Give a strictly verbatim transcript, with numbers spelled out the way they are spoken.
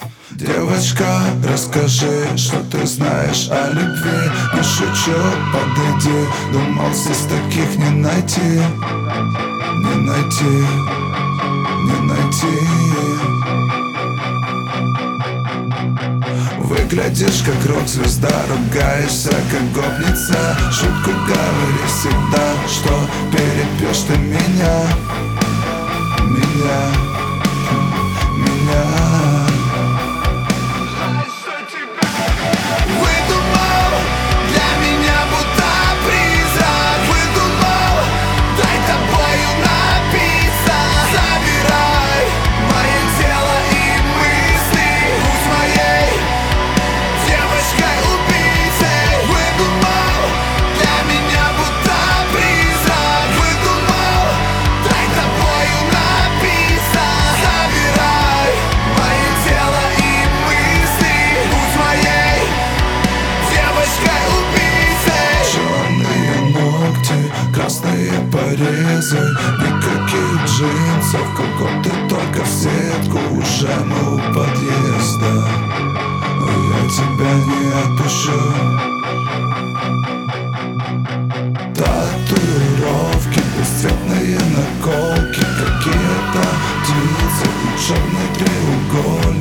Девочка, расскажи, что ты знаешь о любви. Не шучу, подойди. Думал, здесь таких не найти. Не найти, не найти. Выглядишь как рок-звезда, ругаешься как гопница. Шутку говори всегда, что перепьешь ты меня. Меня, меня. Красные порезы, никаких джинсов, каком ты только в сетку. Уже мы у подъезда, но я тебя не отпущу. Татуировки, бесцветные наколки, какие-то птицы и черный треугольник.